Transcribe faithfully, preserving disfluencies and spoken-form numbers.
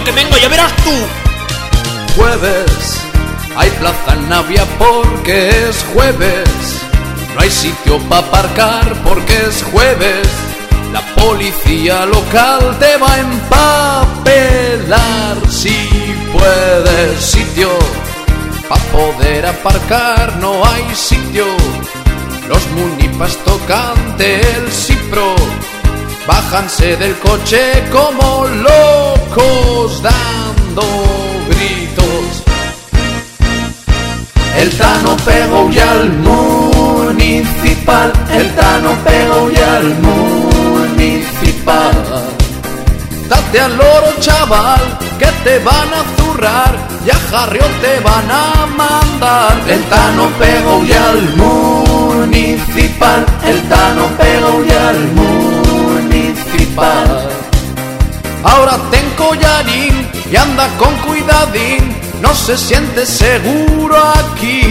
vengo, que vengo, ya verás tú. Jueves, hay plaza en Navia porque es jueves. No hay sitio para aparcar porque es jueves. La policía local te va a empapelar. Si puedes sitio para poder aparcar, no hay sitio. Los munipas tocan del Cipro, bájanse del coche como locos dando gritos. El Tano pegó ya al municipal, el Tano pegó ya al municipal. Date al loro, chaval, que te van a zurrar y a jarrio te van a mandar. El Tano pegó ya al municipal, el Tano pegó ya al municipal. Ahora ten collarín y anda con cuidadín, no se siente seguro aquí.